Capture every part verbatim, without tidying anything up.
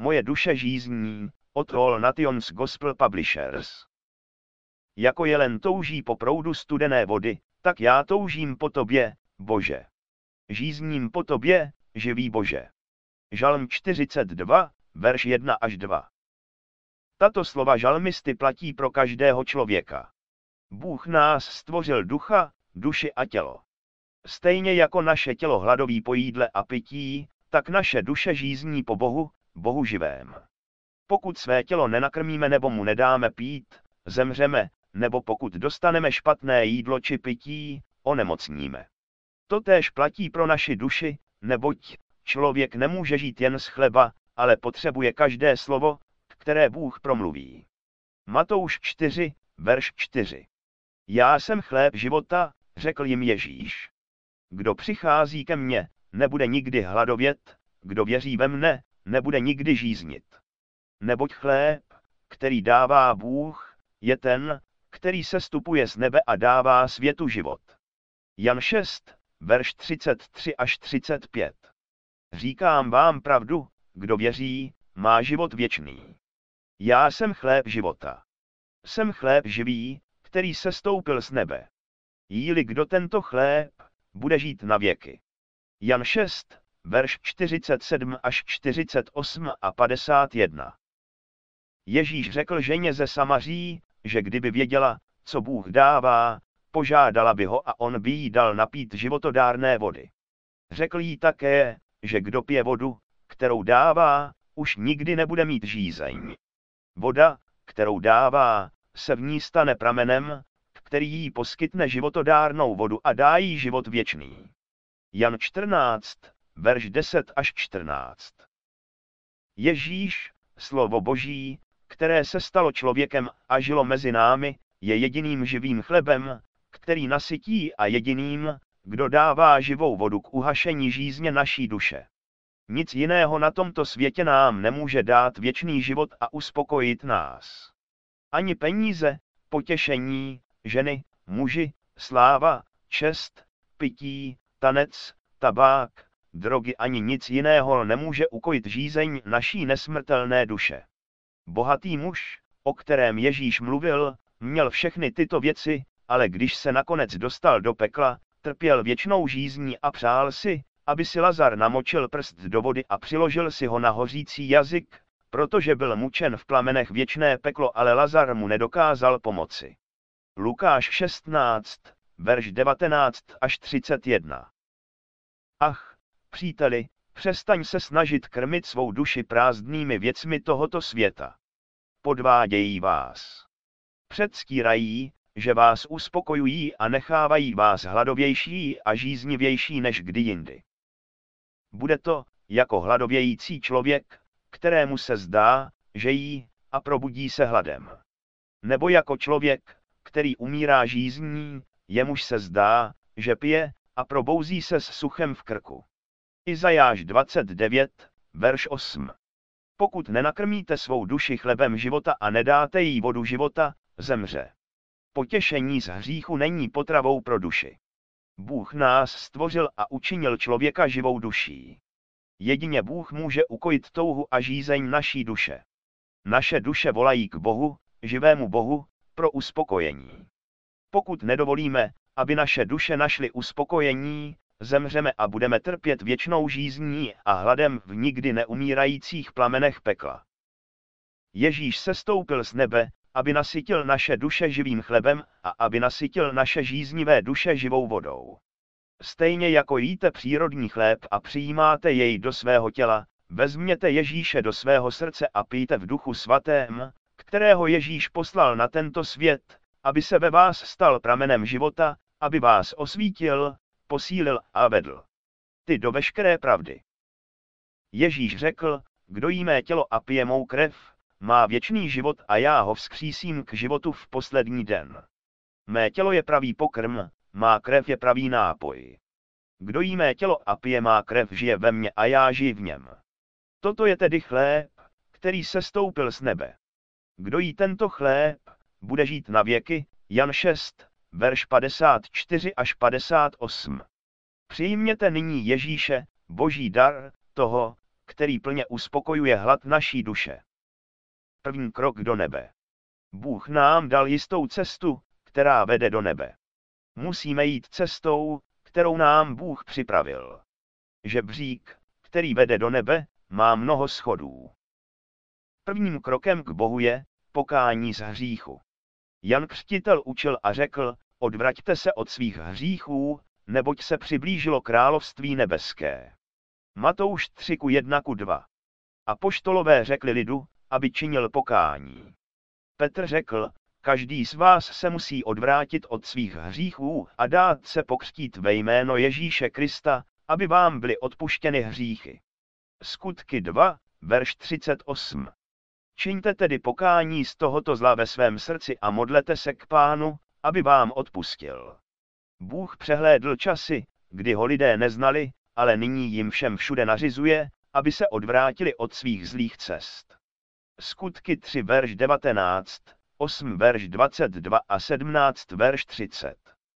moje duše žízní, od All Nations Gospel Publishers. Jako jelen touží po proudu studené vody, tak já toužím po tobě, Bože. Žízním po tobě, živý Bože. Žalm čtyřicet dva, verš jedna až dva. Tato slova žalmisty platí pro každého člověka. Bůh nás stvořil ducha, duši a tělo. Stejně jako naše tělo hladoví po jídle a pití, tak naše duše žízní po Bohu, Bohu živém. Pokud své tělo nenakrmíme nebo mu nedáme pít, zemřeme, nebo pokud dostaneme špatné jídlo či pití, onemocníme. Totéž platí pro naši duši, neboť člověk nemůže žít jen z chleba, ale potřebuje každé slovo, které Bůh promluví. Matouš čtyři, verš čtyři. Já jsem chléb života, řekl jim Ježíš. Kdo přichází ke mně, nebude nikdy hladovět, kdo věří ve mne, nebude nikdy žíznit. Neboť chléb, který dává Bůh, je ten, který sestupuje z nebe a dává světu život. Jan šest, verš třicet tři až třicet pět. Říkám vám pravdu, kdo věří, má život věčný. Já jsem chléb života. Jsem chléb živý, který sestoupil z nebe. Jí-li kdo tento chléb, bude žít na věky. Jan šest, verš čtyřicet sedm až čtyřicet osm a padesát jedna. Ježíš řekl ženě ze Samaří, že kdyby věděla, co Bůh dává, požádala by ho a on by jí dal napít životodárné vody. Řekl jí také, že kdo pije vodu, kterou dává, už nikdy nebude mít žízeň. Voda, kterou dává, se v ní stane pramenem, který jí poskytne životodárnou vodu a dá jí život věčný. Jan čtrnáct, verš deset až čtrnáct. Ježíš, slovo Boží, které se stalo člověkem a žilo mezi námi, je jediným živým chlebem, který nasytí a jediným, kdo dává živou vodu k uhašení žízně naší duše. Nic jiného na tomto světě nám nemůže dát věčný život a uspokojit nás. Ani peníze, potěšení, ženy, muži, sláva, čest, pití, tanec, tabák, drogy ani nic jiného nemůže ukojit žízeň naší nesmrtelné duše. Bohatý muž, o kterém Ježíš mluvil, měl všechny tyto věci, ale když se nakonec dostal do pekla, trpěl věčnou žízní a přál si, aby si Lazar namočil prst do vody a přiložil si ho na hořící jazyk, protože byl mučen v plamenech věčné peklo, ale Lazar mu nedokázal pomoci. Lukáš šestnáct, verš devatenáct až třicet jedna. Ach, příteli, přestaň se snažit krmit svou duši prázdnými věcmi tohoto světa. Podvádějí vás. Předstírají, že vás uspokojují a nechávají vás hladovější a žíznivější než kdy jindy. Bude to, jako hladovějící člověk, kterému se zdá, že jí, a probudí se hladem. Nebo jako člověk, který umírá žízní, jemuž se zdá, že pije, a probouzí se s suchem v krku. Izajáš dvacet devět, verš osm. Pokud nenakrmíte svou duši chlebem života a nedáte jí vodu života, zemře. Potěšení z hříchu není potravou pro duši. Bůh nás stvořil a učinil člověka živou duší. Jedině Bůh může ukojit touhu a žízeň naší duše. Naše duše volají k Bohu, živému Bohu, pro uspokojení. Pokud nedovolíme, aby naše duše našly uspokojení, zemřeme a budeme trpět věčnou žízní a hladem v nikdy neumírajících plamenech pekla. Ježíš sestoupil z nebe, aby nasytil naše duše živým chlebem a aby nasytil naše žíznivé duše živou vodou. Stejně jako jíte přírodní chléb a přijímáte jej do svého těla, vezměte Ježíše do svého srdce a pijte v Duchu Svatém, kterého Ježíš poslal na tento svět, aby se ve vás stal pramenem života, aby vás osvítil, posílil a vedl. Ty do veškeré pravdy. Ježíš řekl, kdo jí mé tělo a pije mou krev, má věčný život a já ho vzkřísím k životu v poslední den. Mé tělo je pravý pokrm, má krev je pravý nápoj. Kdo jí mé tělo a pije má krev, žije ve mně a já žiji v něm. Toto je tedy chléb, který sestoupil z nebe. Kdo jí tento chléb, bude žít na věky, Jan šest, verš padesát čtyři až padesát osm. Přijměte nyní Ježíše, Boží dar, toho, který plně uspokojuje hlad naší duše. První krok do nebe. Bůh nám dal jistou cestu, která vede do nebe. Musíme jít cestou, kterou nám Bůh připravil. Žebřík, který vede do nebe, má mnoho schodů. Prvním krokem k Bohu je pokání z hříchu. Jan Křtitel učil a řekl, odvraťte se od svých hříchů, neboť se přiblížilo království nebeské. Matouš tři ku jedna ku dva. Apoštolové řekli lidu, aby činil pokání. Petr řekl, každý z vás se musí odvrátit od svých hříchů a dát se pokřtít ve jméno Ježíše Krista, aby vám byly odpuštěny hříchy. Skutky dva, verš třicet osm. Čiňte tedy pokání z tohoto zla ve svém srdci a modlete se k Pánu, aby vám odpustil. Bůh přehlédl časy, kdy ho lidé neznali, ale nyní jim všem všude nařizuje, aby se odvrátili od svých zlých cest. Skutky tři verš devatenáct, osm verš dvacet dva a sedmnáct verš třicet.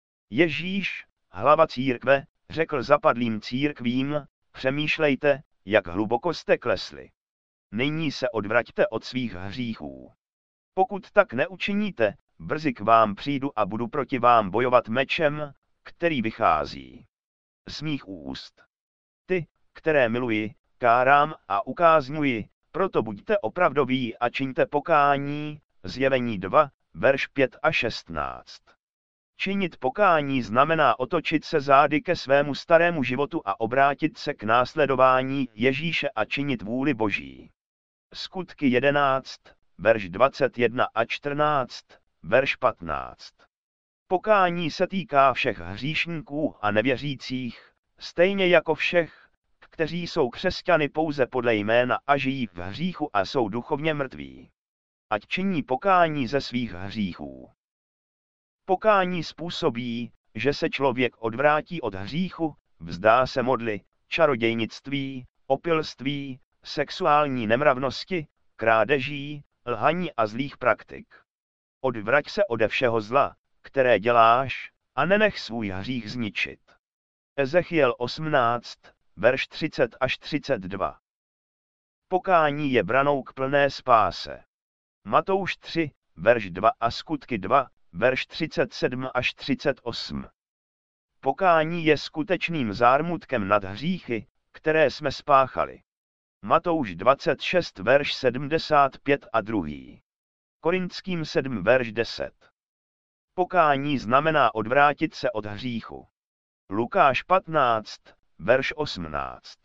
Ježíš, hlava církve, řekl zapadlým církvím, přemýšlejte, jak hluboko jste klesli. Nyní se odvraťte od svých hříchů. Pokud tak neučiníte, brzy k vám přijdu a budu proti vám bojovat mečem, který vychází z mých úst. Ty, které miluji, kárám a ukázňuji, proto buďte opravdoví a čiňte pokání, Zjevení dva, verš pět a šestnáct. Činit pokání znamená otočit se zády ke svému starému životu a obrátit se k následování Ježíše a činit vůli Boží. Skutky jedenáct, verš dvacet jedna a čtrnáct, verš patnáct. Pokání se týká všech hříšníků a nevěřících, stejně jako všech, kteří jsou křesťany pouze podle jména a žijí v hříchu a jsou duchovně mrtví. Ať činí pokání ze svých hříchů. Pokání způsobí, že se člověk odvrátí od hříchu, vzdá se modly, čarodějnictví, opilství, sexuální nemravnosti, krádeží, lhaní a zlých praktik. Odvrať se ode všeho zla, které děláš, a nenech svůj hřích zničit. Ezechiel osmnáct, verš třicet až třicet dva. Pokání je branou k plné spáse. Matouš tři, verš dva a Skutky dva, verš třicet sedm až třicet osm. Pokání je skutečným zármutkem nad hříchy, které jsme spáchali. Matouš dvacet šest, verš sedmdesát pět a druhý. Korinským sedm, verš deset. Pokání znamená odvrátit se od hříchu. Lukáš patnáct, verš osmnáct.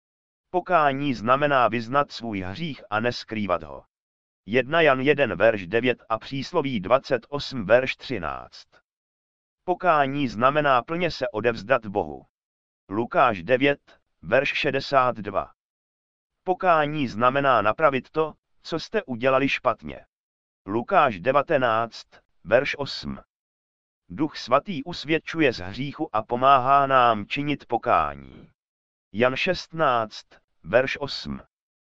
Pokání znamená vyznat svůj hřích a neskrývat ho. jedna Jan jeden, verš devět a přísloví dvacet osm, verš třináct. Pokání znamená plně se odevzdat Bohu. Lukáš devět, verš šedesát dva. Pokání znamená napravit to, co jste udělali špatně. Lukáš devatenáct, verš osm. Duch svatý usvědčuje z hříchu a pomáhá nám činit pokání. Jan šestnáct, verš osm.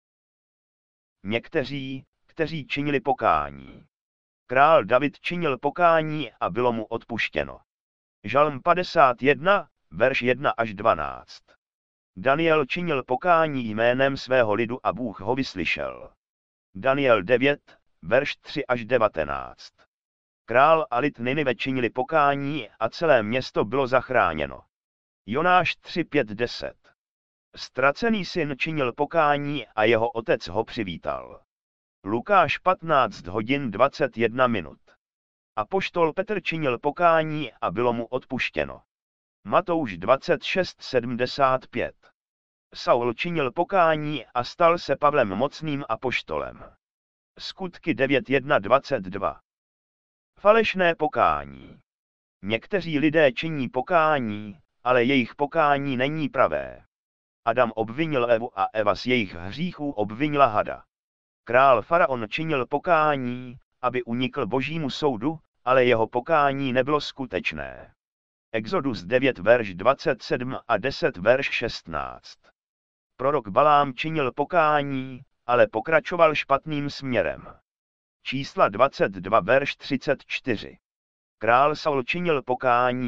Někteří, kteří činili pokání. Král David činil pokání a bylo mu odpuštěno. Žalm padesát jedna, verš jedna až dvanáct. Daniel činil pokání jménem svého lidu a Bůh ho vyslyšel. Daniel devět, verš tři až devatenáct. Král a lid Ninive činili pokání a celé město bylo zachráněno. Jonáš tři pět deset. Ztracený syn činil pokání a jeho otec ho přivítal. Lukáš patnáct hodin dvacet jedna minut. Apoštol Petr činil pokání a bylo mu odpuštěno. Matouš dvacet šest sedmdesát pět. Saul činil pokání a stal se Pavlem mocným apoštolem. Skutky devět jedna dvacet dva. Falešné pokání. Někteří lidé činí pokání, ale jejich pokání není pravé. Adam obvinil Evu a Eva z jejich hříchů obvinila hada. Král faraon činil pokání, aby unikl božímu soudu, ale jeho pokání nebylo skutečné. Exodus devět verš dvacet sedm a deset verš šestnáct. Prorok Balám činil pokání, ale pokračoval špatným směrem. Čísla dvacet dva verš třicet čtyři. Král Saul činil pokání,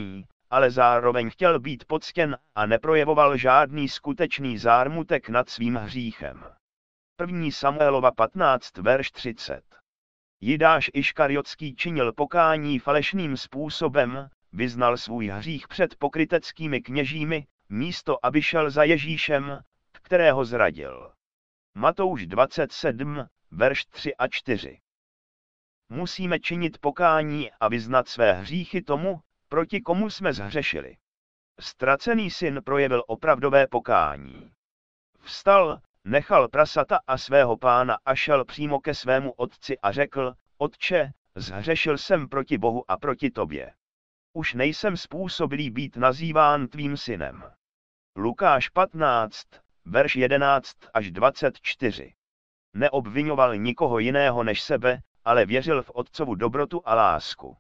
ale zároveň chtěl být poctěn a neprojevoval žádný skutečný zármutek nad svým hříchem. První Samuelova patnáct verš třicet. Jidáš Iškariotský činil pokání falešným způsobem, vyznal svůj hřích před pokryteckými kněžími, místo aby šel za Ježíšem, kterého zradil. Matouš dvacet sedm, verš tři a čtyři. Musíme činit pokání a vyznat své hříchy tomu, proti komu jsme zhřešili. Ztracený syn projevil opravdové pokání. Vstal, nechal prasata a svého pána a šel přímo ke svému otci a řekl: Otče, zhřešil jsem proti Bohu a proti tobě. Už nejsem způsobilý být nazýván tvým synem. Lukáš patnáct, verš jedenáct až dvacet čtyři. Neobvinoval nikoho jiného než sebe, ale věřil v otcovu dobrotu a lásku.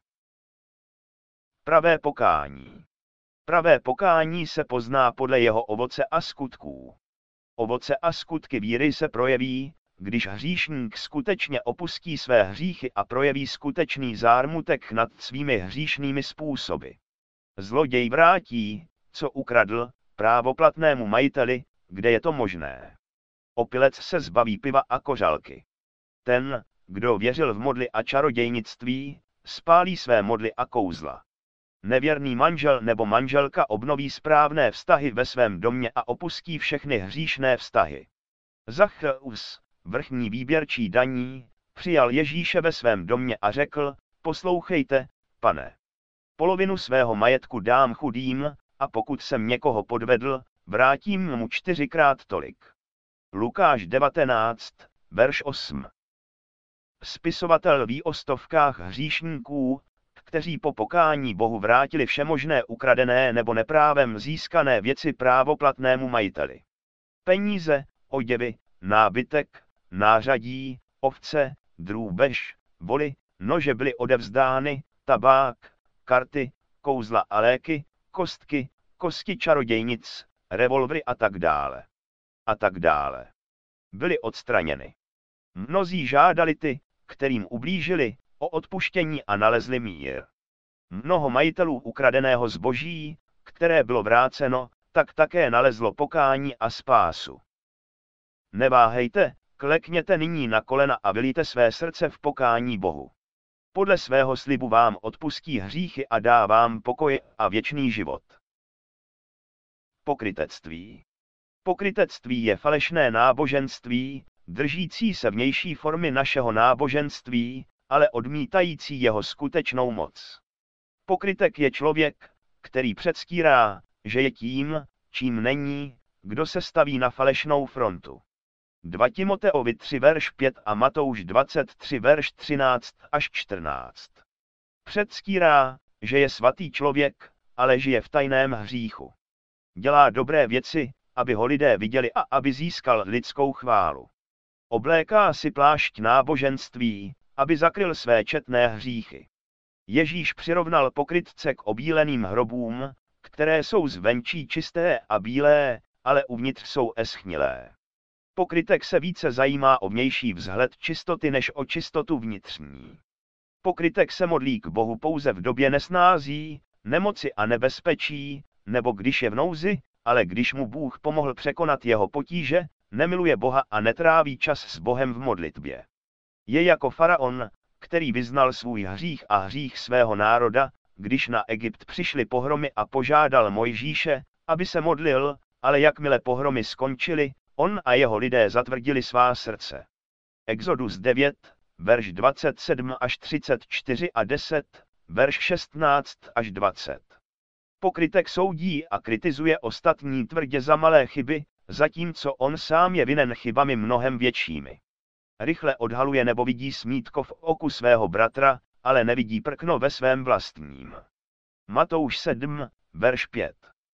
Pravé pokání. Pravé pokání se pozná podle jeho ovoce a skutků. Ovoce a skutky víry se projeví, když hříšník skutečně opustí své hříchy a projeví skutečný zármutek nad svými hříšnými způsoby. Zloděj vrátí, co ukradl, právoplatnému majiteli, kde je to možné. Opilec se zbaví piva a kořalky. Ten, kdo věřil v modly a čarodějnictví, spálí své modly a kouzla. Nevěrný manžel nebo manželka obnoví správné vztahy ve svém domě a opustí všechny hříšné vztahy. Zaccheus, vrchní výběrčí daní, přijal Ježíše ve svém domě a řekl: Poslouchejte, pane. Polovinu svého majetku dám chudým, a pokud jsem někoho podvedl, vrátím mu čtyřikrát tolik. Lukáš devatenáct, verš osm. Spisovatel ví o stovkách hříšníků, kteří po pokání Bohu vrátili všemožné ukradené nebo neprávem získané věci právoplatnému majiteli. Peníze, oděvy, nábytek, nářadí, ovce, drůbež, voly, nože byly odevzdány, tabák, karty, kouzla a léky, kostky, kosti čarodějnic, revolvry a tak dále. A tak dále. Byly odstraněny. Mnozí žádali ty, kterým ublížili, o odpuštění a nalezli mír. Mnoho majitelů ukradeného zboží, které bylo vráceno, tak také nalezlo pokání a spásu. Neváhejte, klekněte nyní na kolena a vylíte své srdce v pokání Bohu. Podle svého slibu vám odpustí hříchy a dá vám pokoj a věčný život. Pokrytectví. Pokrytectví je falešné náboženství, držící se vnější formy našeho náboženství, ale odmítající jeho skutečnou moc. Pokrytek je člověk, který předstírá, že je tím, čím není, kdo se staví na falešnou frontu. dva Timoteovi tři verš pět a Matouš dvacet tři verš třináct až čtrnáct. Předstírá, že je svatý člověk, ale žije v tajném hříchu. Dělá dobré věci, aby ho lidé viděli a aby získal lidskou chválu. Obléká si plášť náboženství, aby zakryl své četné hříchy. Ježíš přirovnal pokrytce k obíleným hrobům, které jsou zvenčí čisté a bílé, ale uvnitř jsou eschnilé. Pokrytek se více zajímá o vnější vzhled čistoty než o čistotu vnitřní. Pokrytek se modlí k Bohu pouze v době nesnází, nemoci a nebezpečí, nebo když je v nouzi, ale když mu Bůh pomohl překonat jeho potíže, nemiluje Boha a netráví čas s Bohem v modlitbě. Je jako faraon, který vyznal svůj hřích a hřích svého národa, když na Egypt přišly pohromy a požádal Mojžíše, aby se modlil, ale jakmile pohromy skončily, on a jeho lidé zatvrdili svá srdce. Exodus devět, verš dvacet sedm až třicet čtyři a deset, verš šestnáct až dvacet. Pokrytek soudí a kritizuje ostatní tvrdě za malé chyby, zatímco on sám je vinen chybami mnohem většími. Rychle odhaluje nebo vidí smítko v oku svého bratra, ale nevidí prkno ve svém vlastním. Matouš sedm, verš pět.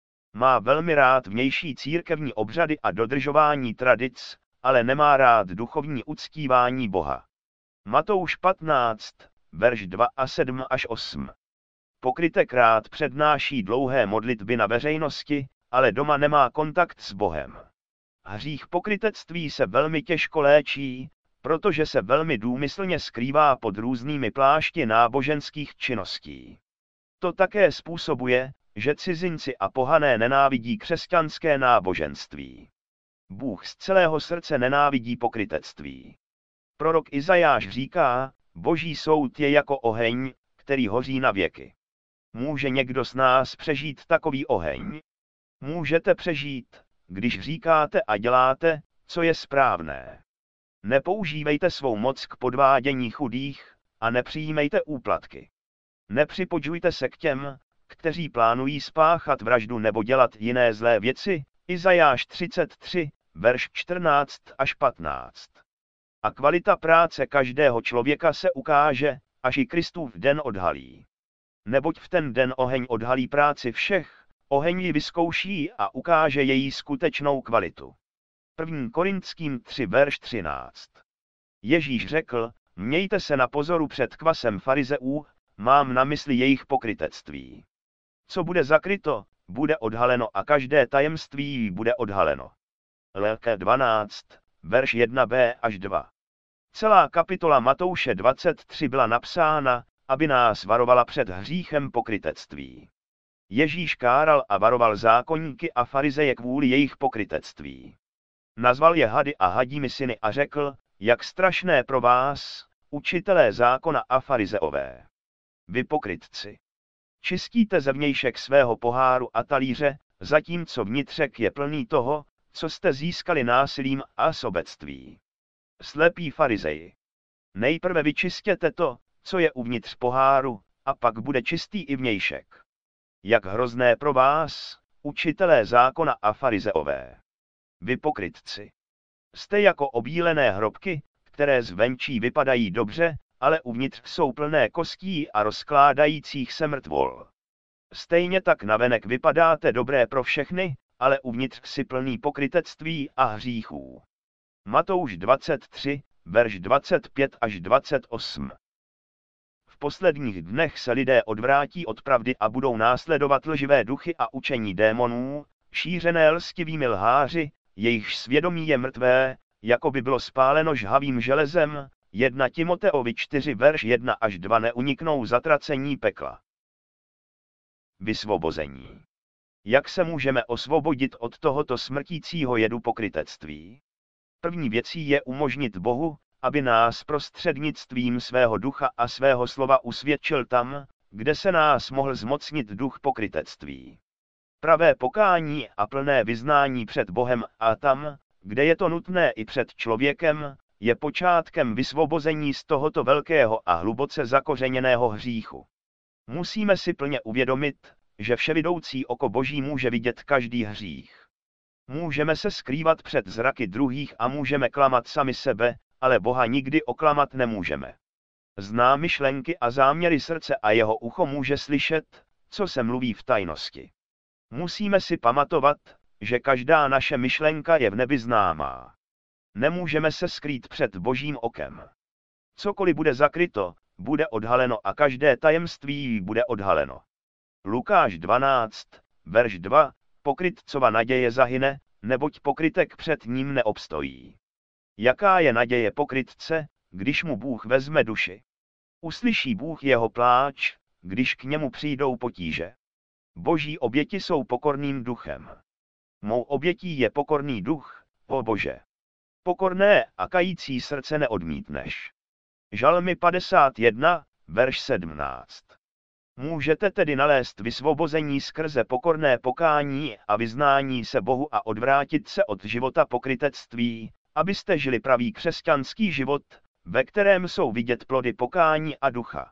Má velmi rád vnější církevní obřady a dodržování tradic, ale nemá rád duchovní uctívání Boha. Matouš patnáct, verš dva a sedm až osm. Pokrytek rád přednáší dlouhé modlitby na veřejnosti, ale doma nemá kontakt s Bohem. Hřích pokrytectví se velmi těžko léčí, protože se velmi důmyslně skrývá pod různými plášti náboženských činností. To také způsobuje, že cizinci a pohané nenávidí křesťanské náboženství. Bůh z celého srdce nenávidí pokrytectví. Prorok Izajáš říká, Boží soud je jako oheň, který hoří na věky. Může někdo z nás přežít takový oheň? Můžete přežít, když říkáte a děláte, co je správné. Nepoužívejte svou moc k podvádění chudých a nepřijímejte úplatky. Nepřipodžujte se k těm, kteří plánují spáchat vraždu nebo dělat jiné zlé věci. Izajáš třicet tři, verš čtrnáct až patnáct. A kvalita práce každého člověka se ukáže, až i Kristův den odhalí. Neboť v ten den oheň odhalí práci všech, oheň ji vyzkouší a ukáže její skutečnou kvalitu. první Korinským tři, verš třináct. Ježíš řekl, mějte se na pozoru před kvasem farizeů, mám na mysli jejich pokrytectví. Co bude zakryto, bude odhaleno a každé tajemství bude odhaleno. Lukáš dvanáct, verš jedna b až dva. Celá kapitola Matouše dvacet tři byla napsána, aby nás varovala před hříchem pokrytectví. Ježíš káral a varoval zákonníky a farizeje kvůli jejich pokrytectví. Nazval je hady a hadími syny a řekl, jak strašné pro vás, učitelé zákona a farizeové. Vy pokrytci. Čistíte zevnějšek svého poháru a talíře, zatímco vnitřek je plný toho, co jste získali násilím a sobectví. Slepí farizeji. Nejprve vyčistěte to, co je uvnitř poháru, a pak bude čistý i vnějšek. Jak hrozné pro vás, učitelé zákona a farizeové. Vy pokrytci. Jste jako obílené hrobky, které zvenčí vypadají dobře, ale uvnitř jsou plné kostí a rozkládajících se mrtvol. Stejně tak navenek vypadáte dobré pro všechny, ale uvnitř si plný pokrytectví a hříchů. Matouš dvacet tři, verš dvacet pět až dvacet osm. V posledních dnech se lidé odvrátí od pravdy a budou následovat lživé duchy a učení démonů, šířené lstivými lháři, jejichž svědomí je mrtvé, jako by bylo spáleno žhavým železem. první Timoteovi čtyři, verš jedna až dva neuniknou zatracení pekla. Vysvobození. Jak se můžeme osvobodit od tohoto smrtícího jedu pokrytectví? První věcí je umožnit Bohu, aby nás prostřednictvím svého ducha a svého slova usvědčil tam, kde se nás mohl zmocnit duch pokrytectví. Pravé pokání a plné vyznání před Bohem a tam, kde je to nutné i před člověkem, je počátkem vysvobození z tohoto velkého a hluboce zakořeněného hříchu. Musíme si plně uvědomit, že vševidoucí oko Boží může vidět každý hřích. Můžeme se skrývat před zraky druhých a můžeme klamat sami sebe, ale Boha nikdy oklamat nemůžeme. Zná myšlenky a záměry srdce a jeho ucho může slyšet, co se mluví v tajnosti. Musíme si pamatovat, že každá naše myšlenka je v nebi známá. Nemůžeme se skrýt před Božím okem. Cokoliv bude zakryto, bude odhaleno a každé tajemství bude odhaleno. Lukáš dvanáct, verš dva, pokrytcova naděje zahyne, neboť pokrytek před ním neobstojí. Jaká je naděje pokrytce, když mu Bůh vezme duši? Uslyší Bůh jeho pláč, když k němu přijdou potíže. Boží oběti jsou pokorným duchem. Mou obětí je pokorný duch, o Bože. Pokorné a kající srdce neodmítneš. Žalmy padesát jedna, verš sedmnáct. Můžete tedy nalézt vysvobození skrze pokorné pokání a vyznání se Bohu a odvrátit se od života pokrytectví, abyste žili pravý křesťanský život, ve kterém jsou vidět plody pokání a ducha.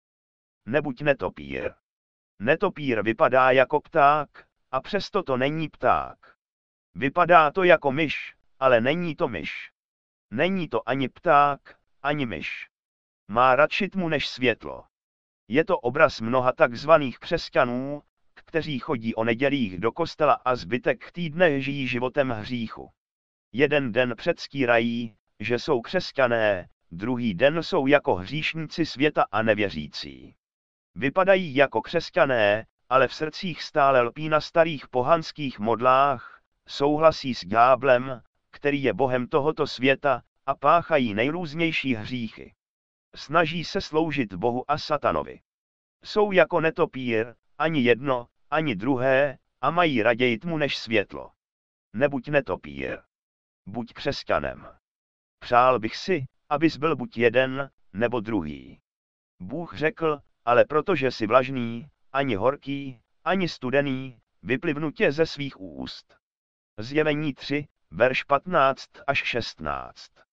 Nebuď netopír. Netopír vypadá jako pták, a přesto to není pták. Vypadá to jako myš, ale není to myš. Není to ani pták, ani myš. Má radši tmu než světlo. Je to obraz mnoha takzvaných křesťanů, kteří chodí o nedělích do kostela a zbytek týdne žijí životem hříchu. Jeden den předstírají, že jsou křesťané, druhý den jsou jako hříšníci světa a nevěřící. Vypadají jako křesťané, ale v srdcích stále lpí na starých pohanských modlách, souhlasí s ďáblem, který je bohem tohoto světa, a páchají nejrůznější hříchy. Snaží se sloužit Bohu a satanovi. Jsou jako netopír, ani jedno, ani druhé, a mají raději tmu než světlo. Nebuď netopír. Buď křesťanem. Přál bych si, abys byl buď jeden, nebo druhý. Bůh řekl, ale protože jsi vlažný, ani horký, ani studený, vyplivnu tě ze svých úst. Zjevení tři, verš patnáct až šestnáct.